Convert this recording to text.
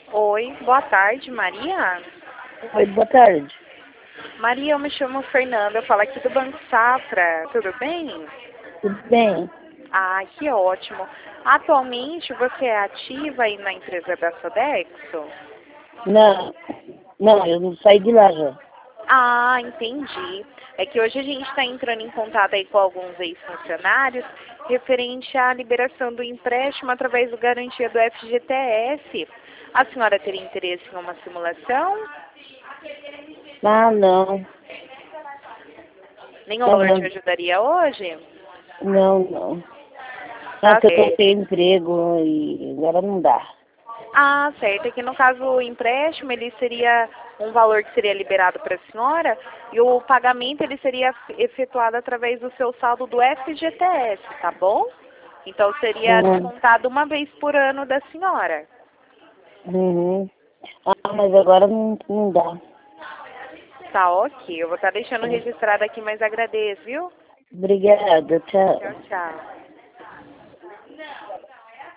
Oi, boa tarde, Maria. Oi, boa tarde. Maria, eu me chamo Fernanda, eu falo aqui do Banco Safra, tudo bem? Tudo bem? Ah, que ótimo. Atualmente você é ativa aí na empresa da Sodexo? Não, não, eu não saí de lá já. Ah, entendi. É que hoje a gente está entrando em contato aí com alguns ex-funcionários referente à liberação do empréstimo através do garantia do FGTS. A senhora teria interesse em uma simulação? Ah, não. Nenhum valor te Não, ajudaria hoje? não. Não, Tá que eu tô certo. sem emprego e agora não dá. Ah, certo. É que no caso o empréstimo ele seria um valor que seria liberado para a senhora e o pagamento ele seria efetuado através do seu saldo do FGTS, tá bom? Então seria Uhum. descontado uma vez por ano da senhora. Uhum. Ah, mas agora não dá. Tá ok. Eu vou estar deixando registrado aqui, mas agradeço, viu? Obrigada, Tchau, tchau. tchau.